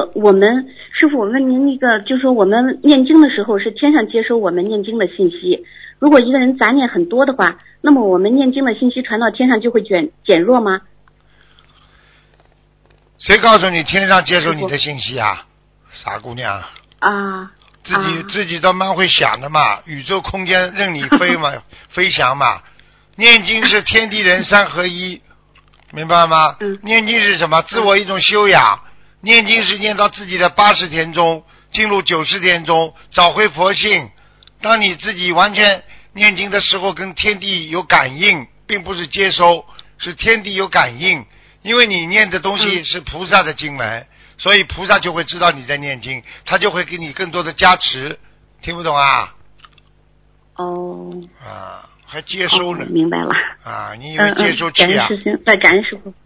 我们师傅，我问您那个，就说我们念经的时候是天上接收我们念经的信息，如果一个人杂念很多的话，那么我们念经的信息传到天上就会减弱吗？ 谁告诉你天上接收你的信息啊？傻姑娘啊， 自己都蛮会想的嘛，宇宙空间任你飞嘛，飞翔嘛。念经是天地人三合一，明白吗？念经是什么？自我一种修养。念经是念到自己的80天中，进入90天中，找回佛性。当你自己完全念经的时候，跟天地有感应，并不是接收，是天地有感应。因为你念的东西是菩萨的经文，所以菩萨就会知道你在念经，他就会给你更多的加持。听不懂啊？ 哦。 还接收呢。 明白了。 你以为接收器啊？ 感恩师兄，感恩师傅。